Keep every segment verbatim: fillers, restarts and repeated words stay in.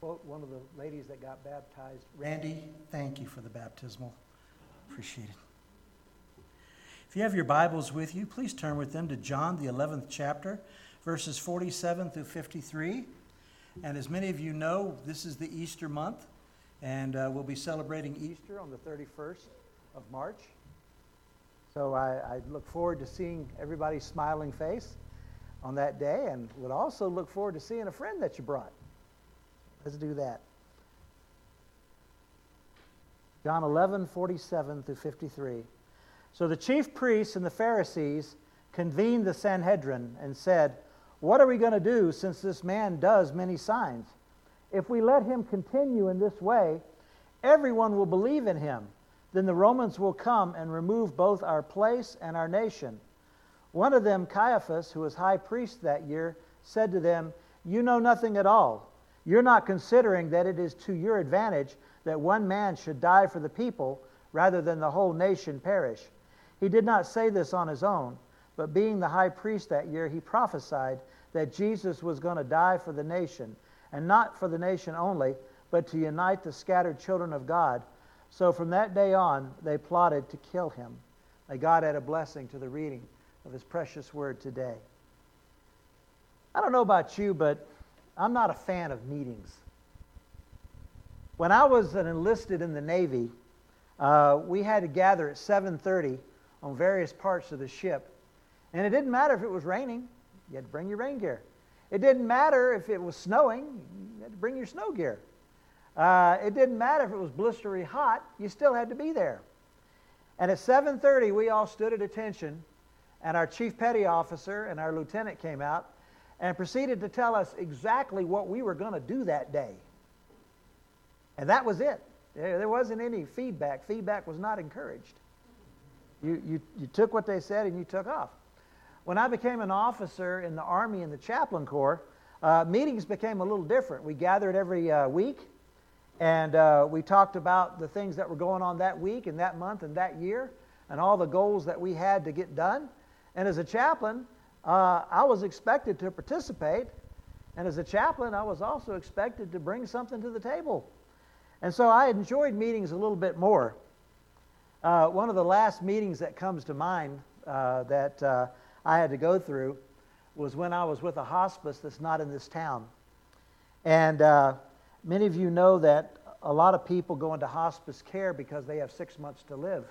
promote one of the ladies that got baptized. Randy, thank you for the baptismal. Appreciate it. If you have your Bibles with you, please turn with them to John, the eleventh chapter, verses forty-seven through fifty-three. And as many of you know, this is the Easter month, and uh, we'll be celebrating Easter on the thirty-first of March. So I, I look forward to seeing everybody's smiling face on that day, and would also look forward to seeing a friend that you brought. Let's do that. John eleven, forty-seven through fifty-three. So the chief priests and the Pharisees convened the Sanhedrin and said, "What are we going to do since this man does many signs? If we let him continue in this way, everyone will believe in him. Then the Romans will come and remove both our place and our nation." One of them, Caiaphas, who was high priest that year, said to them, "You know nothing at all. You're not considering that it is to your advantage that one man should die for the people rather than the whole nation perish." He did not say this on his own, but being the high priest that year, he prophesied that Jesus was going to die for the nation, and not for the nation only, but to unite the scattered children of God. So from that day on, they plotted to kill him. May God add a blessing to the reading of his precious word today. I don't know about you, but I'm not a fan of meetings. When I was an enlisted in the Navy, uh, we had to gather at seven thirty on various parts of the ship. And it didn't matter if it was raining, you had to bring your rain gear. It didn't matter if it was snowing, you had to bring your snow gear. Uh, it didn't matter if it was blistery hot, you still had to be there. And at seven thirty, we all stood at attention, and our chief petty officer and our lieutenant came out and proceeded to tell us exactly what we were going to do that day. And that was it. There wasn't any feedback. Feedback was not encouraged. You, you, you took what they said and you took off. When I became an officer in the Army in the Chaplain Corps, uh, meetings became a little different. We gathered every uh, week, and uh, we talked about the things that were going on that week and that month and that year, and all the goals that we had to get done. And as a chaplain, uh, I was expected to participate, and as a chaplain, I was also expected to bring something to the table. And so I enjoyed meetings a little bit more. Uh, one of the last meetings that comes to mind uh, that uh, I had to go through was when I was with a hospice that's not in this town. And uh, many of you know that a lot of people go into hospice care because they have six months to live.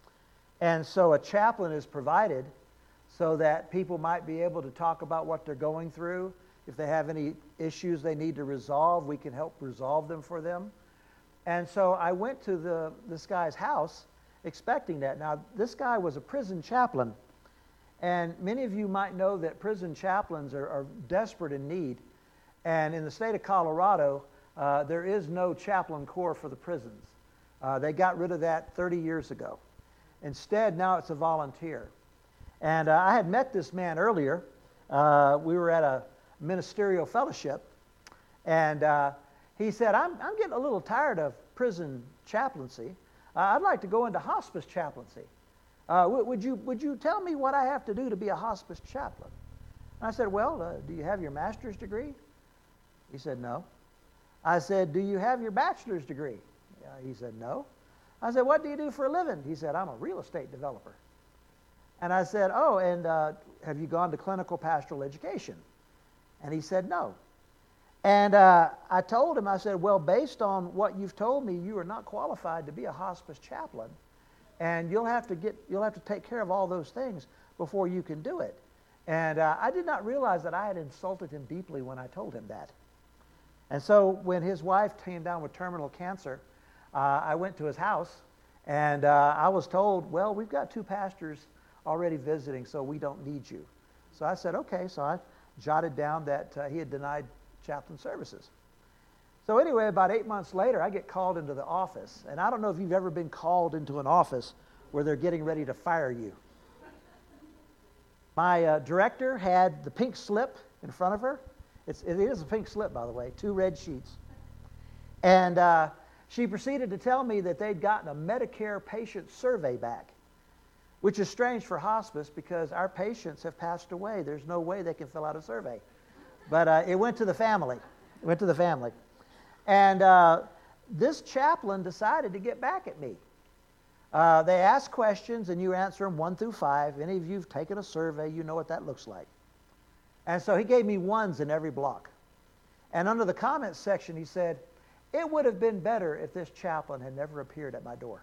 And so a chaplain is provided so that people might be able to talk about what they're going through. If they have any issues they need to resolve, we can help resolve them for them. And so I went to the this guy's house expecting that. Now, this guy was a prison chaplain. And many of you might know that prison chaplains are, are desperate in need. And in the state of Colorado, uh, there is no chaplain corps for the prisons. Uh, they got rid of that thirty years ago. Instead, now it's a volunteer. And uh, I had met this man earlier. Uh, we were at a ministerial fellowship. And uh, he said, I'm, I'm getting a little tired of prison chaplaincy. Uh, I'd like to go into hospice chaplaincy. Uh, w- would you would you tell me what I have to do to be a hospice chaplain? And I said, well, uh, do you have your master's degree? He said, no. I said, do you have your bachelor's degree? Uh, he said, no. I said, what do you do for a living? He said, I'm a real estate developer. And I said, oh, and uh, have you gone to clinical pastoral education? And he said, no. And uh, I told him, I said, well, based on what you've told me, you are not qualified to be a hospice chaplain. And you'll have to get, you'll have to take care of all those things before you can do it. And uh, I did not realize that I had insulted him deeply when I told him that. And so when his wife came down with terminal cancer, uh, I went to his house, and uh, I was told, well, we've got two pastors already visiting, so we don't need you. So I said, okay. So I jotted down that uh, he had denied chaplain services. So anyway, about eight months later, I get called into the office. And I don't know if you've ever been called into an office where they're getting ready to fire you. My uh, director had the pink slip in front of her. It's, it is a pink slip, by the way, two red sheets. And uh, she proceeded to tell me that they'd gotten a Medicare patient survey back, which is strange for hospice because our patients have passed away. There's no way they can fill out a survey. But uh, it went to the family. It went to the family. And uh, this chaplain decided to get back at me. Uh, they ask questions, and you answer them one through five. Any of you have taken a survey, you know what that looks like. And so he gave me ones in every block. And under the comments section, he said, it would have been better if this chaplain had never appeared at my door.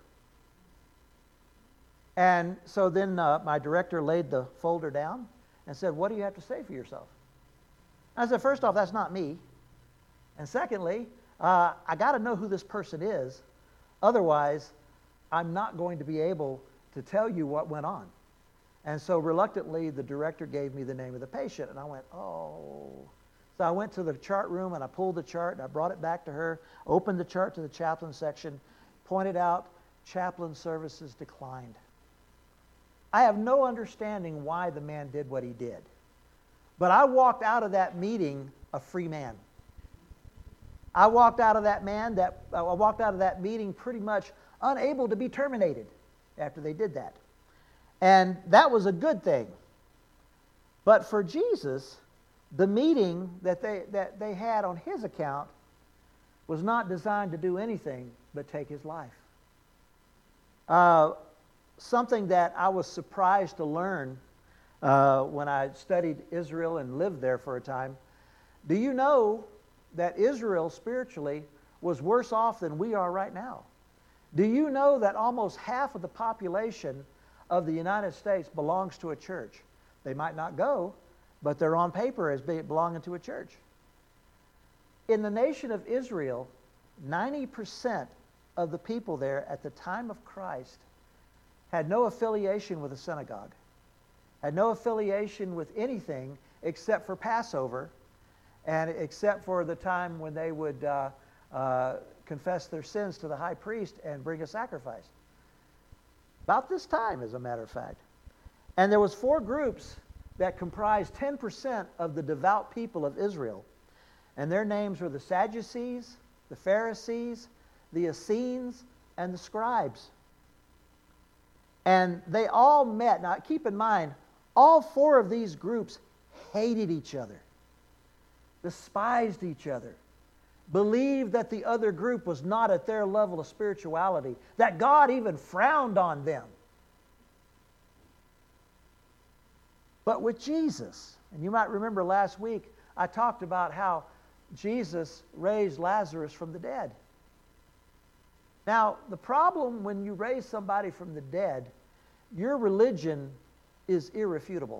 And so then uh, my director laid the folder down and said, what do you have to say for yourself? I said, first off, that's not me. And secondly, uh, I got to know who this person is. Otherwise, I'm not going to be able to tell you what went on. And so reluctantly, the director gave me the name of the patient. And I went, oh. So I went to the chart room and I pulled the chart and I brought it back to her, opened the chart to the chaplain section, pointed out chaplain services declined. I have no understanding why the man did what he did. But I walked out of that meeting a free man. I walked out of that man that I walked out of that meeting pretty much unable to be terminated after they did that. And that was a good thing. But for Jesus, the meeting that they that they had on his account was not designed to do anything but take his life. Uh, something that I was surprised to learn uh, when I studied Israel and lived there for a time. Do you know that Israel spiritually was worse off than we are right now? Do you know that almost half of the population of the United States belongs to a church? They might not go, but they're on paper as belonging to a church. In the nation of Israel, ninety percent of the people there at the time of Christ had no affiliation with a synagogue, had no affiliation with anything except for Passover, and except for the time when they would uh, uh, confess their sins to the high priest and bring a sacrifice. About this time, as a matter of fact. And there was four groups that comprised ten percent of the devout people of Israel. And their names were the Sadducees, the Pharisees, the Essenes, and the scribes. And they all met. Now, keep in mind, all four of these groups hated each other, despised each other, believed that the other group was not at their level of spirituality, that God even frowned on them. But with Jesus, and you might remember last week, I talked about how Jesus raised Lazarus from the dead. Now, the problem when you raise somebody from the dead, your religion is irrefutable.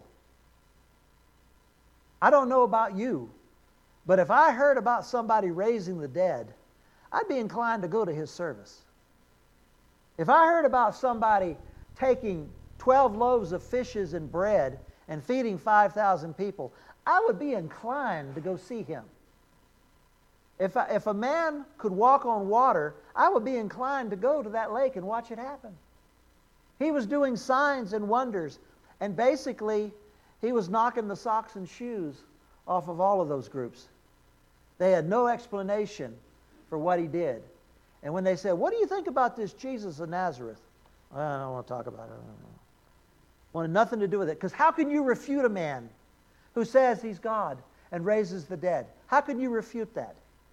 I don't know about you, but if I heard about somebody raising the dead, I'd be inclined to go to his service. If I heard about somebody taking twelve loaves of fishes and bread and feeding five thousand people, I would be inclined to go see him. If, I, if a man could walk on water, I would be inclined to go to that lake and watch it happen. He was doing signs and wonders, and basically he was knocking the socks and shoes off of all of those groups. They had no explanation for what he did. And when they said, what do you think about this Jesus of Nazareth? I don't want to talk about it. I don't know. Wanted nothing to do with it. Because how can you refute a man who says he's God and raises the dead? How can you refute that?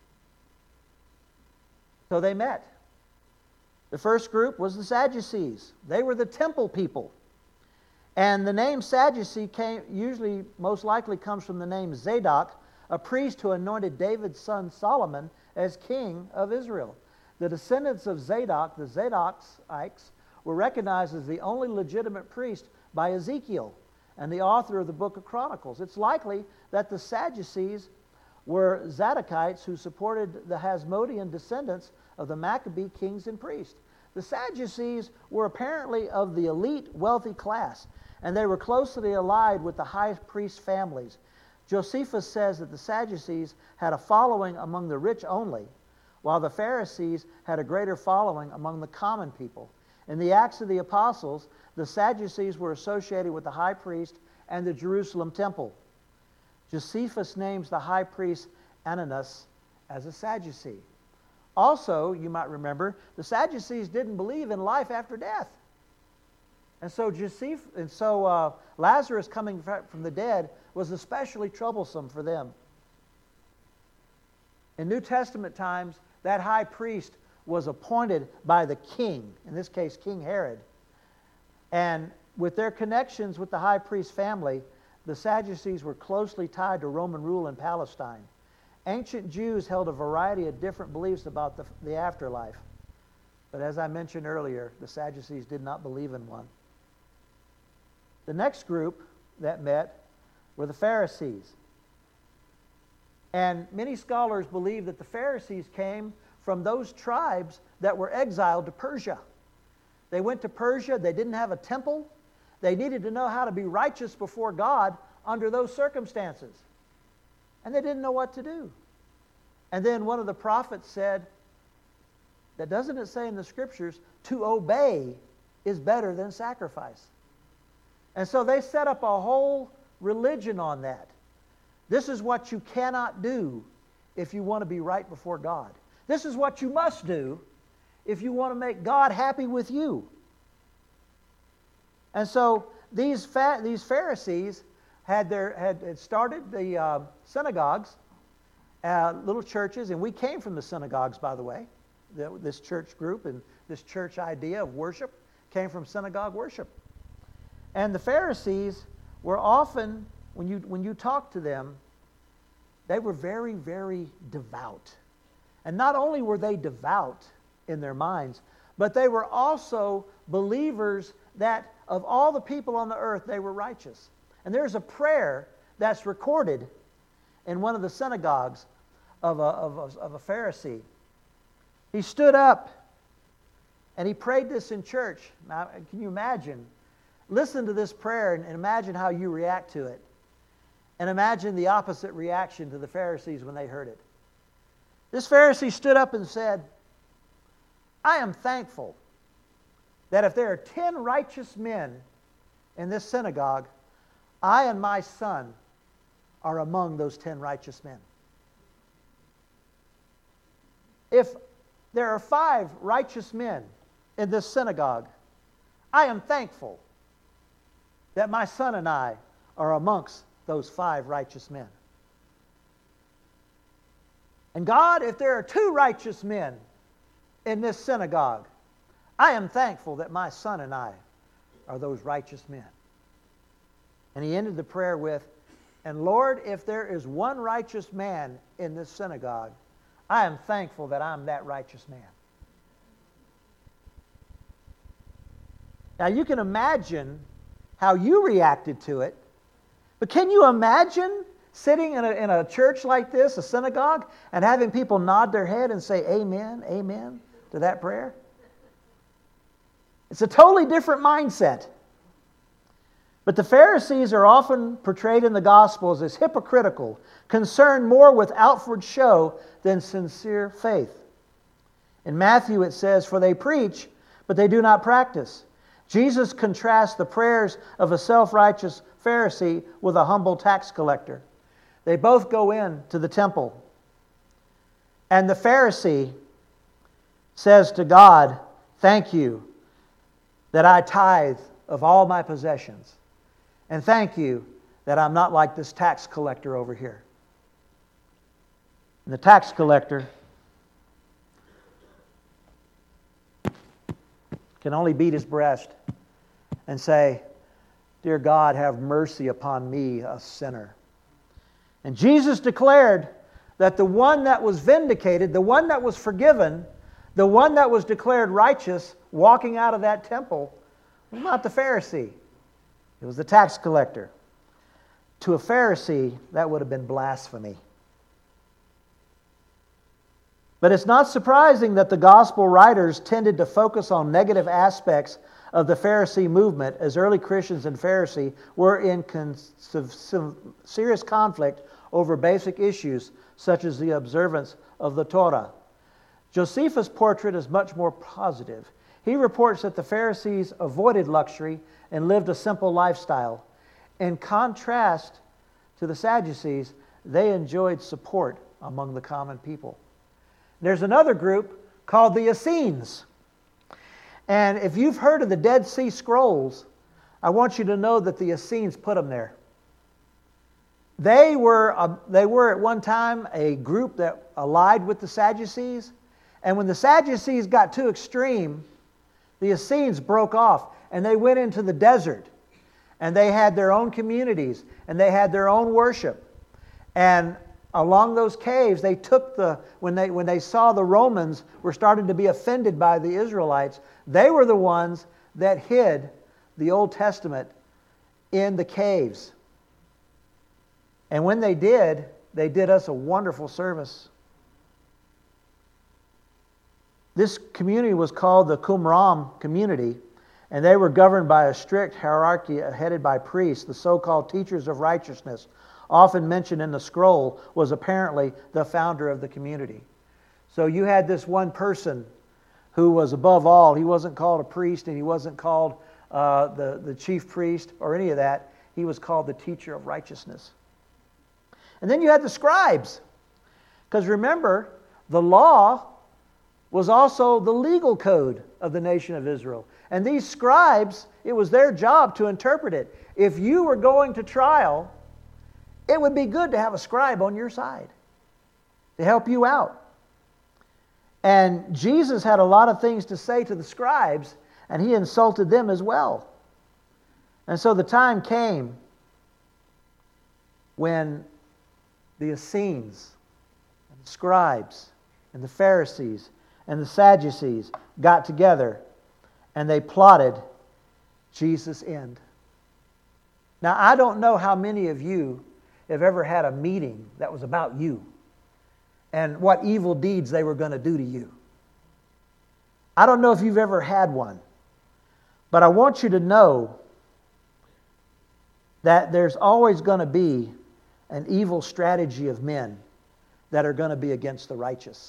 So they met. The first group was the Sadducees. They were the temple people. And the name Sadducee came, usually most likely comes from the name Zadok, a priest who anointed David's son Solomon as king of Israel. The descendants of Zadok, the Zadokites, were recognized as the only legitimate priest by Ezekiel and the author of the book of Chronicles. It's likely that the Sadducees were Zadokites who supported the Hasmonean descendants of the Maccabee kings and priests. The Sadducees were apparently of the elite wealthy class, and they were closely allied with the high priest families. Josephus says that the Sadducees had a following among the rich only, while the Pharisees had a greater following among the common people. In the Acts of the Apostles, the Sadducees were associated with the high priest and the Jerusalem temple. Josephus names the high priest Ananias as a Sadducee. Also, you might remember, the Sadducees didn't believe in life after death. And so, Joseph, and so uh, Lazarus coming from the dead was especially troublesome for them. In New Testament times, that high priest was appointed by the king, in this case, King Herod. And with their connections with the high priest family, the Sadducees were closely tied to Roman rule in Palestine. Ancient Jews held a variety of different beliefs about the, the afterlife. But as I mentioned earlier, the Sadducees did not believe in one. The next group that met were the Pharisees. And many scholars believe that the Pharisees came from those tribes that were exiled to Persia. They went to Persia, they didn't have a temple, they needed to know how to be righteous before God under those circumstances. And they didn't know what to do. And then one of the prophets said, that doesn't it say in the scriptures, to obey is better than sacrifice? And so they set up a whole religion on that. This is what you cannot do if you want to be right before God. This is what you must do if you want to make God happy with you. And so these fa- these Pharisees had their had, had started the uh, synagogues, uh, little churches, and we came from the synagogues, by the way. The, this church group and this church idea of worship came from synagogue worship. And the Pharisees were often, when you when you talk to them, they were very, very devout. And not only were they devout in their minds, but they were also believers that of all the people on the earth, they were righteous. And there's a prayer that's recorded in one of the synagogues of a, of a, of a Pharisee. He stood up and he prayed this in church. Now, can you imagine? Listen to this prayer and imagine how you react to it. And imagine the opposite reaction to the Pharisees when they heard it. This Pharisee stood up and said, I am thankful that if there are ten righteous men in this synagogue, I and my son are among those ten righteous men. If there are five righteous men in this synagogue, I am thankful that my son and I are amongst those five righteous men. And God, if there are two righteous men in this synagogue, I am thankful that my son and I are those righteous men. And he ended the prayer with, and Lord, if there is one righteous man in this synagogue, I am thankful that I'm that righteous man. Now you can imagine how you reacted to it, but can you imagine sitting in a, in a church like this, a synagogue, and having people nod their head and say amen, amen to that prayer? It's a totally different mindset. But the Pharisees are often portrayed in the Gospels as hypocritical, concerned more with outward show than sincere faith. In Matthew it says, for they preach, but they do not practice. Jesus contrasts the prayers of a self-righteous Pharisee with a humble tax collector. They both go in to the temple. And the Pharisee says to God, thank you that I tithe of all my possessions. And thank you that I'm not like this tax collector over here. And the tax collector can only beat his breast and say, dear God, have mercy upon me, a sinner. And Jesus declared that the one that was vindicated, the one that was forgiven, the one that was declared righteous walking out of that temple was not the Pharisee. It was the tax collector. To a Pharisee, that would have been blasphemy. But it's not surprising that the gospel writers tended to focus on negative aspects of the Pharisee movement, as early Christians and Pharisee were in con- serious conflict over basic issues such as the observance of the Torah. Josephus' portrait is much more positive. He reports that the Pharisees avoided luxury and lived a simple lifestyle. In contrast to the Sadducees, they enjoyed support among the common people. There's another group called the Essenes. And if you've heard of the Dead Sea Scrolls, I want you to know that the Essenes put them there. they were, a, they were at one time a group that allied with the Sadducees. And when the Sadducees got too extreme, the Essenes broke off and they went into the desert. And they had their own communities and they had their own worship. And along those caves, they took the, when they, when they saw the Romans were starting to be offended by the Israelites, they were the ones that hid the Old Testament in the caves. And when they did, they did us a wonderful service. This community was called the Qumran community, and they were governed by a strict hierarchy headed by priests. The so-called teachers of righteousness, often mentioned in the scroll, was apparently the founder of the community. So you had this one person who was above all. He wasn't called a priest, and he wasn't called uh, the, the chief priest or any of that. He was called the teacher of righteousness. And then you had the scribes. Because remember, the law was also the legal code of the nation of Israel. And these scribes, it was their job to interpret it. If you were going to trial, it would be good to have a scribe on your side to help you out. And Jesus had a lot of things to say to the scribes, and he insulted them as well. And so the time came when the Essenes, and the scribes, and the Pharisees, and the Sadducees got together and they plotted Jesus' end. Now, I don't know how many of you have ever had a meeting that was about you and what evil deeds they were going to do to you. I don't know if you've ever had one, but I want you to know that there's always going to be an evil strategy of men that are going to be against the righteous.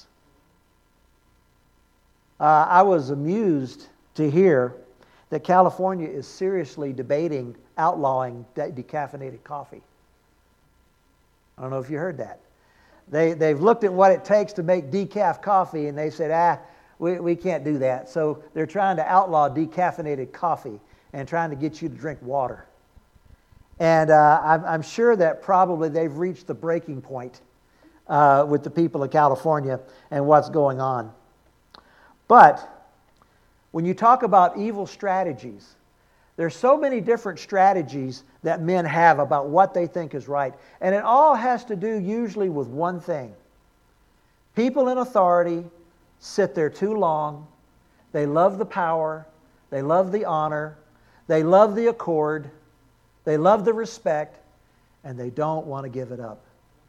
Uh, I was amused to hear that California is seriously debating outlawing de- decaffeinated coffee. I don't know if you heard that. They, they've looked at what it takes to make decaf coffee, and they said, ah, we, we can't do that. So they're trying to outlaw decaffeinated coffee and trying to get you to drink water. And uh, I'm, I'm sure that probably they've reached the breaking point uh, with the people of California and what's going on. But when you talk about evil strategies, there's so many different strategies that men have about what they think is right. And it all has to do usually with one thing. People in authority sit there too long. They love the power. They love the honor. They love the accord. They love the respect. And they don't want to give it up.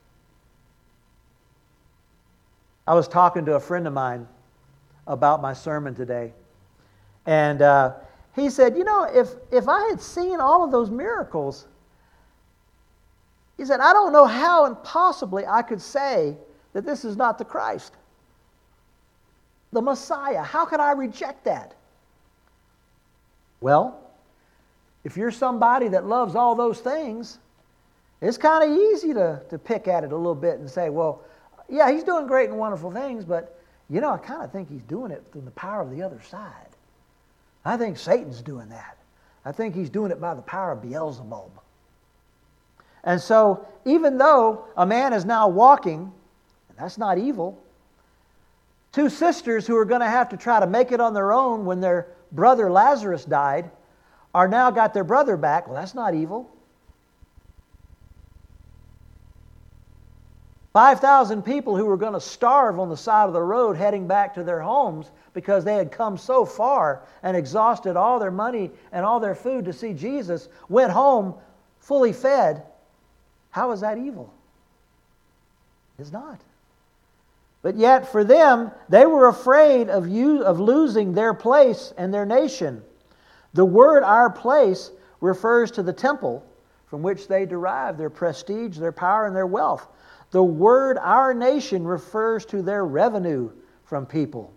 I was talking to a friend of mine about my sermon today. And uh, he said, you know, if, if I had seen all of those miracles, he said, I don't know how and possibly I could say that this is not the Christ, the Messiah. How could I reject that? Well, if you're somebody that loves all those things, it's kind of easy to, to pick at it a little bit and say, well, yeah, he's doing great and wonderful things, but you know, I kind of think he's doing it through the power of the other side. I think Satan's doing that. I think he's doing it by the power of Beelzebub. And so, even though a man is now walking, and that's not evil, two sisters who are going to have to try to make it on their own when their brother Lazarus died are now got their brother back. Well, that's not evil. five thousand people who were going to starve on the side of the road heading back to their homes because they had come so far and exhausted all their money and all their food to see Jesus, went home fully fed. How is that evil? It's not. But yet for them, they were afraid of, you, of losing their place and their nation. The word "our place" refers to the temple from which they derive their prestige, their power, and their wealth. The word "our nation" refers to their revenue from people.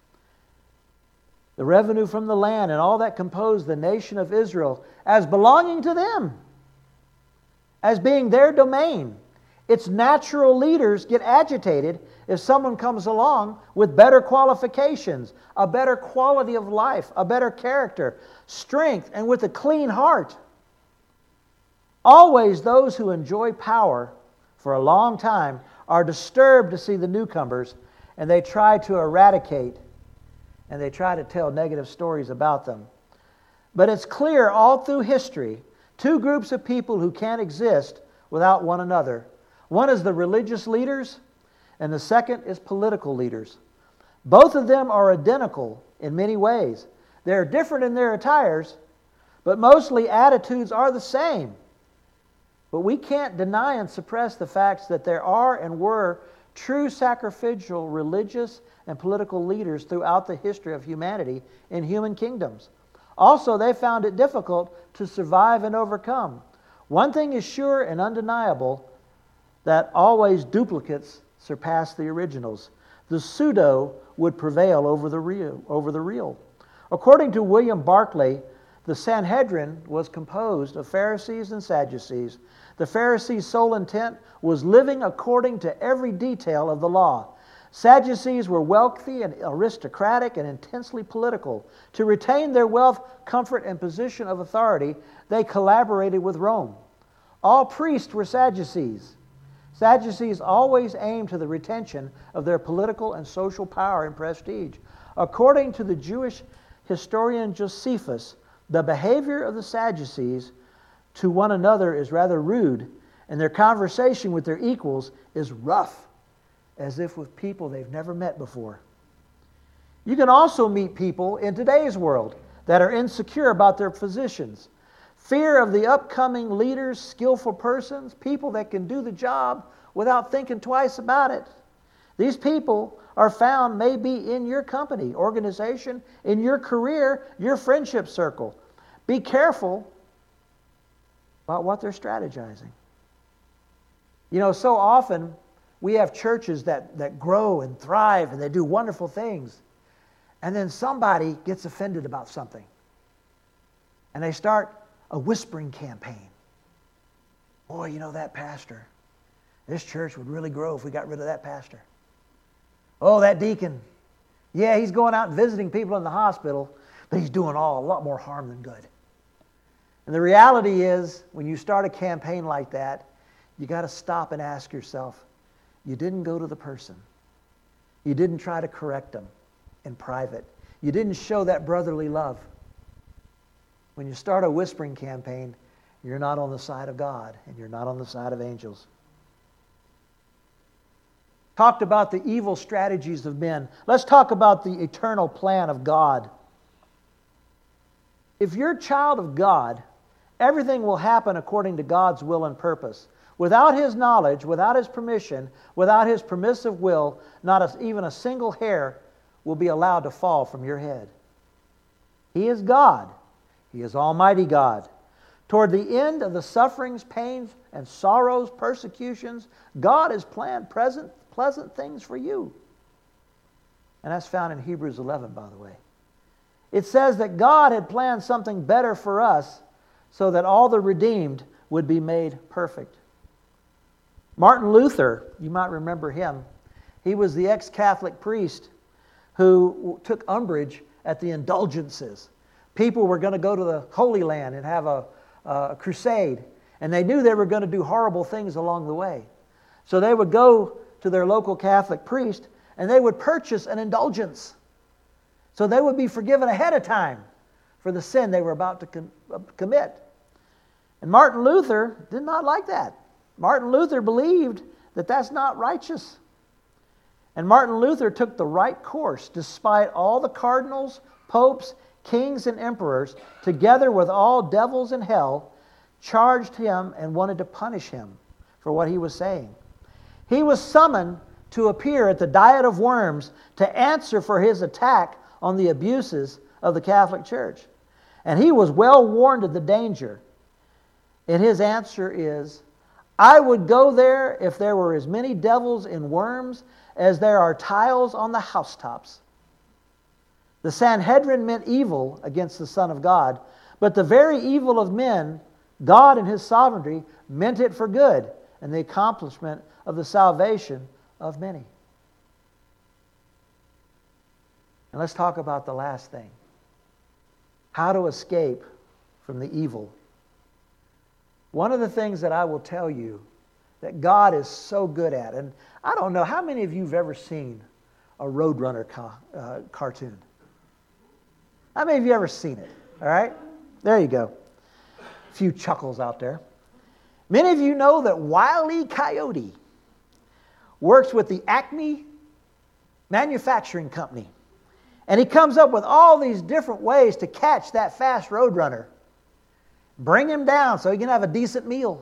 The revenue from the land and all that composed the nation of Israel as belonging to them, as being their domain. Its natural leaders get agitated if someone comes along with better qualifications, a better quality of life, a better character, strength, and with a clean heart. Always those who enjoy power for a long time are disturbed to see the newcomers, and they try to eradicate, and they try to tell negative stories about them. But it's clear all through history, two groups of people who can't exist without one another. One is the religious leaders, and the second is political leaders. Both of them are identical in many ways. They're different in their attires, but mostly attitudes are the same. But we can't deny and suppress the facts that there are and were true sacrificial religious and political leaders throughout the history of humanity in human kingdoms. Also, they found it difficult to survive and overcome. One thing is sure and undeniable, that always duplicates surpass the originals. The pseudo would prevail over the real. Over the real. According to William Barclay, the Sanhedrin was composed of Pharisees and Sadducees. The Pharisees' sole intent was living according to every detail of the law. Sadducees were wealthy and aristocratic and intensely political. To retain their wealth, comfort, and position of authority, they collaborated with Rome. All priests were Sadducees. Sadducees always aimed to the retention of their political and social power and prestige. According to the Jewish historian Josephus, the behavior of the Sadducees to one another is rather rude, and their conversation with their equals is rough, as if with people they've never met before. You can also meet people in today's world that are insecure about their positions. Fear of the upcoming leaders, skillful persons, people that can do the job without thinking twice about it. These people are found maybe in your company, organization, in your career, your friendship circle. Be careful about what they're strategizing. You know, so often we have churches that, that grow and thrive and they do wonderful things. And then somebody gets offended about something. And they start a whispering campaign. Boy, you know that pastor. This church would really grow if we got rid of that pastor. Oh, that deacon. Yeah, he's going out and visiting people in the hospital, but he's doing all a lot more harm than good. And the reality is, when you start a campaign like that, you got to stop and ask yourself, you didn't go to the person. You didn't try to correct them in private. You didn't show that brotherly love. When you start a whispering campaign, you're not on the side of God, and you're not on the side of angels. Talked about the evil strategies of men. Let's talk about the eternal plan of God. If you're a child of God, everything will happen according to God's will and purpose. Without His knowledge, without His permission, without His permissive will, not a, even a single hair will be allowed to fall from your head. He is God. He is Almighty God. Toward the end of the sufferings, pains, and sorrows, persecutions, God has planned present, pleasant things for you. And that's found in Hebrews eleven, by the way. It says that God had planned something better for us so that all the redeemed would be made perfect. Martin Luther, you might remember him. He was the ex-Catholic priest who took umbrage at the indulgences. People were going to go to the Holy Land and have a, a crusade, and they knew they were going to do horrible things along the way. So they would go to their local Catholic priest, and they would purchase an indulgence. So they would be forgiven ahead of time for the sin they were about to com- commit. And Martin Luther did not like that. Martin Luther believed that that's not righteous. And Martin Luther took the right course despite all the cardinals, popes, kings, and emperors, together with all devils in hell, charged him and wanted to punish him for what he was saying. He was summoned to appear at the Diet of Worms to answer for his attack on the abuses of the Catholic Church. And he was well warned of the danger. And his answer is, I would go there if there were as many devils in Worms as there are tiles on the housetops. The Sanhedrin meant evil against the Son of God, but the very evil of men, God in His sovereignty, meant it for good and the accomplishment of the salvation of many. And let's talk about the last thing. How to escape from the evil. One of the things that I will tell you that God is so good at, and I don't know, how many of you have ever seen a Roadrunner ca- uh, cartoon? How many of you ever seen it? All right? There you go. A few chuckles out there. Many of you know that Wile E. Coyote works with the Acme Manufacturing Company. And he comes up with all these different ways to catch that fast Roadrunner. Bring him down so he can have a decent meal.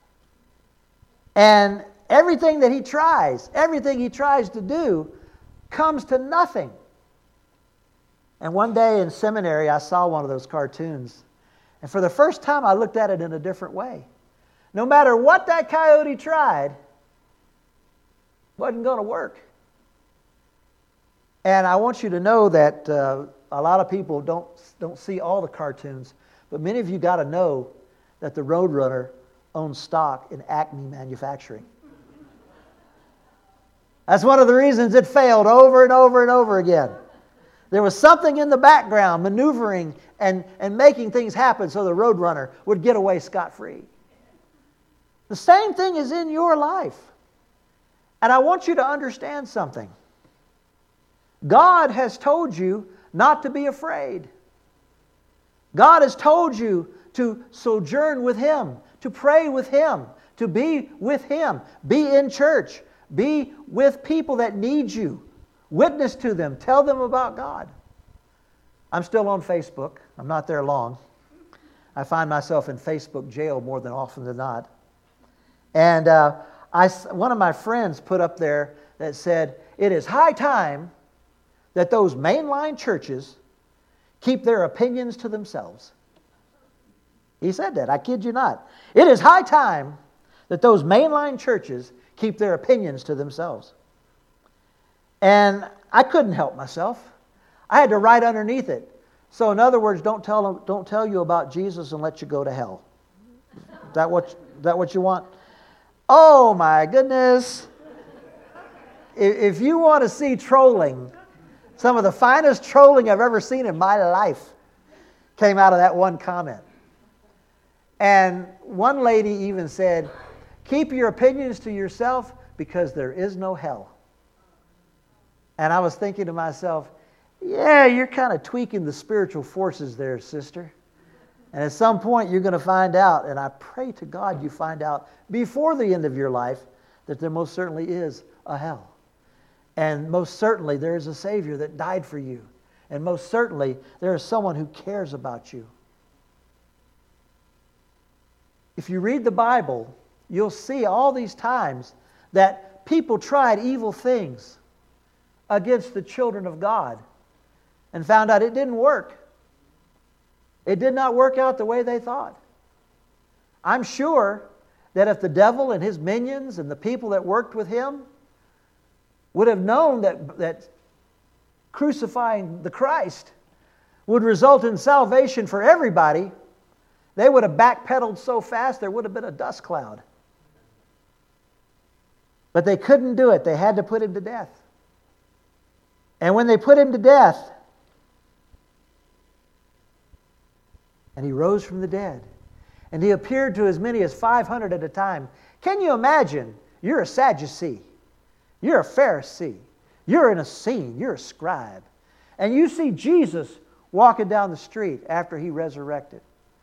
And everything that he tries, everything he tries to do, comes to nothing. And one day in seminary, I saw one of those cartoons. And for the first time, I looked at it in a different way. No matter what that coyote tried, it wasn't going to work. And I want you to know that uh, a lot of people don't, don't see all the cartoons, but many of you got to know that the Roadrunner owns stock in Acme Manufacturing. That's one of the reasons it failed over and over and over again. There was something in the background maneuvering and, and making things happen so the Roadrunner would get away scot-free. The same thing is in your life. And I want you to understand something. God has told you not to be afraid. God has told you to sojourn with Him, to pray with Him, to be with Him, be in church, be with people that need you. Witness to them. Tell them about God. I'm still on Facebook. I'm not there long. I find myself in Facebook jail more than often than not. And uh, I, one of my friends put up there that said, it is high time that those mainline churches keep their opinions to themselves. He said that. I kid you not. It is high time that those mainline churches keep their opinions to themselves. And I couldn't help myself. I had to write underneath it. So in other words, don't tell them, don't tell you about Jesus and let you go to hell. Is that what, is that what you want? Oh my goodness. If you want to see trolling, some of the finest trolling I've ever seen in my life came out of that one comment. And one lady even said, keep your opinions to yourself because there is no hell. And I was thinking to myself, yeah, you're kind of tweaking the spiritual forces there, sister. And at some point you're going to find out, and I pray to God you find out before the end of your life that there most certainly is a hell. And most certainly there is a Savior that died for you. And most certainly there is someone who cares about you. If you read the Bible, you'll see all these times that people tried evil things against the children of God and found out it didn't work. It did not work out the way they thought. I'm sure that if the devil and his minions and the people that worked with him would have known that, that crucifying the Christ would result in salvation for everybody, they would have backpedaled so fast there would have been a dust cloud. But they couldn't do it. They had to put him to death. And when they put him to death, and he rose from the dead, and he appeared to as many as five hundred at a time. Can you imagine? You're a Sadducee. You're a Pharisee. You're in a scene. You're a scribe. And you see Jesus walking down the street after he resurrected.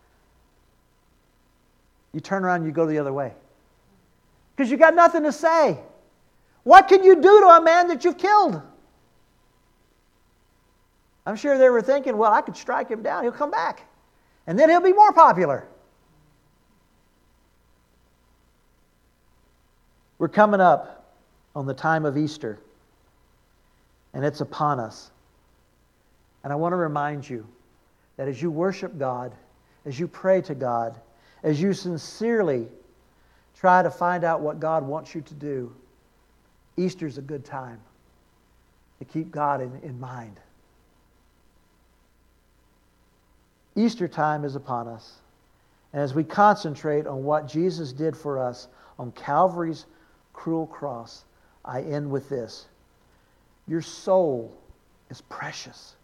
You turn around and you go the other way. Because you got nothing to say. What can you do to a man that you've killed? I'm sure they were thinking, well, I could strike him down. He'll come back. And then he'll be more popular. We're coming up on the time of Easter. And it's upon us. And I want to remind you that as you worship God, as you pray to God, as you sincerely try to find out what God wants you to do, Easter's a good time to keep God in, in mind. Easter time is upon us. And as we concentrate on what Jesus did for us on Calvary's cruel cross, I end with this. Your soul is precious.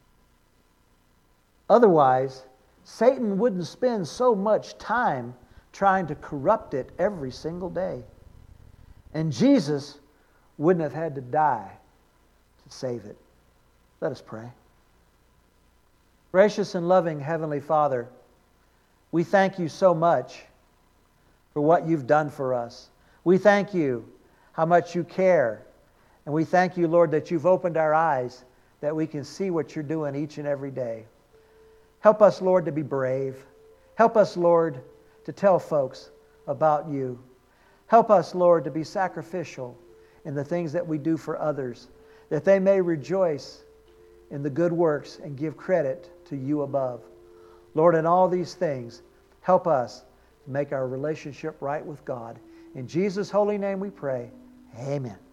Otherwise, Satan wouldn't spend so much time trying to corrupt it every single day. And Jesus wouldn't have had to die to save it. Let us pray. Gracious and loving Heavenly Father, we thank you so much for what you've done for us. We thank you how much you care. And we thank you, Lord, that you've opened our eyes that we can see what you're doing each and every day. Help us, Lord, to be brave. Help us, Lord, to tell folks about you. Help us, Lord, to be sacrificial in the things that we do for others, that they may rejoice in the good works and give credit to you above. Lord, in all these things, help us to make our relationship right with God. In Jesus' holy name we pray. Amen.